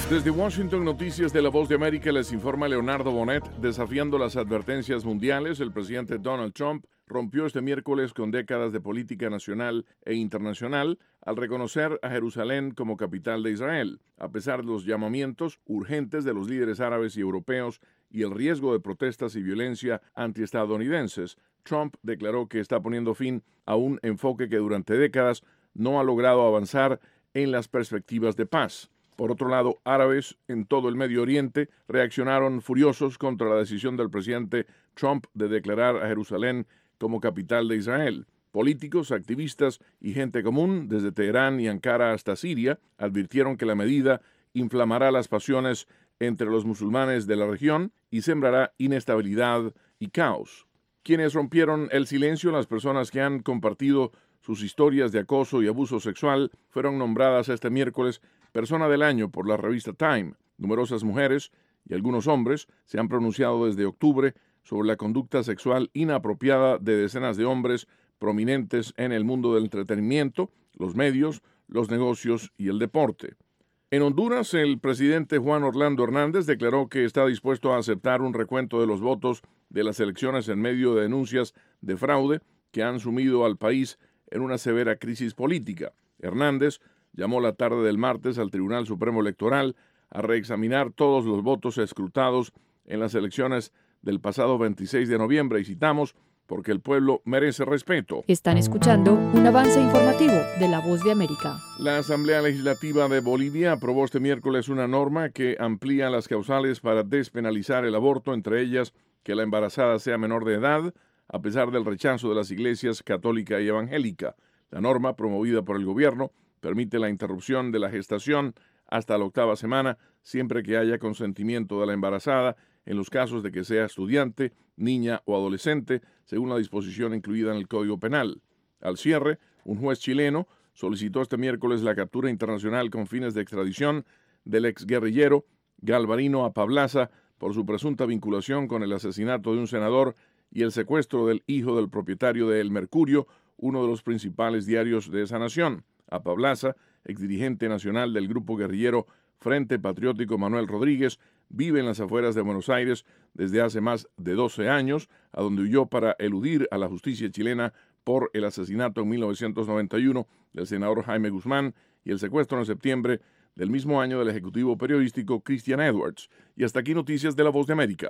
Desde Washington, Noticias de La Voz de América, les informa Leonardo Bonet. Desafiando las advertencias mundiales, el presidente Donald Trump rompió este miércoles con décadas de política nacional e internacional al reconocer a Jerusalén como capital de Israel. A pesar de los llamamientos urgentes de los líderes árabes y europeos y el riesgo de protestas y violencia antiestadounidenses, Trump declaró que está poniendo fin a un enfoque que durante décadas no ha logrado avanzar en las perspectivas de paz. Por otro lado, árabes en todo el Medio Oriente reaccionaron furiosos contra la decisión del presidente Trump de declarar a Jerusalén como capital de Israel. Políticos, activistas y gente común, desde Teherán y Ankara hasta Siria, advirtieron que la medida inflamará las pasiones entre los musulmanes de la región y sembrará inestabilidad y caos. Quienes rompieron el silencio, las personas que han compartido sus historias de acoso y abuso sexual, fueron nombradas este miércoles Persona del Año por la revista Time. Numerosas mujeres y algunos hombres se han pronunciado desde octubre sobre la conducta sexual inapropiada de decenas de hombres prominentes en el mundo del entretenimiento, los medios, los negocios y el deporte. En Honduras, el presidente Juan Orlando Hernández declaró que está dispuesto a aceptar un recuento de los votos de las elecciones en medio de denuncias de fraude que han sumido al país en una severa crisis política. Hernández llamó la tarde del martes al Tribunal Supremo Electoral a reexaminar todos los votos escrutados en las elecciones del pasado 26 de noviembre, y citamos, porque el pueblo merece respeto. Están escuchando un avance informativo de La Voz de América. La Asamblea Legislativa de Bolivia aprobó este miércoles una norma que amplía las causales para despenalizar el aborto, entre ellas que la embarazada sea menor de edad, a pesar del rechazo de las iglesias católica y evangélica. La norma, promovida por el gobierno, permite la interrupción de la gestación hasta la 8ª semana, siempre que haya consentimiento de la embarazada, en los casos de que sea estudiante, niña o adolescente, según la disposición incluida en el Código Penal. Al cierre, un juez chileno solicitó este miércoles la captura internacional con fines de extradición del exguerrillero Galvarino Apablaza por su presunta vinculación con el asesinato de un senador y el secuestro del hijo del propietario de El Mercurio, uno de los principales diarios de esa nación. Apablaza, exdirigente nacional del grupo guerrillero Frente Patriótico Manuel Rodríguez, vive en las afueras de Buenos Aires desde hace más de 12 años, a donde huyó para eludir a la justicia chilena por el asesinato en 1991 del senador Jaime Guzmán y el secuestro en septiembre del mismo año del ejecutivo periodístico Christian Edwards. Y hasta aquí Noticias de La Voz de América.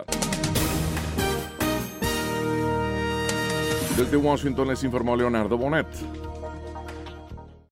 Desde Washington les informó Leonardo Bonet.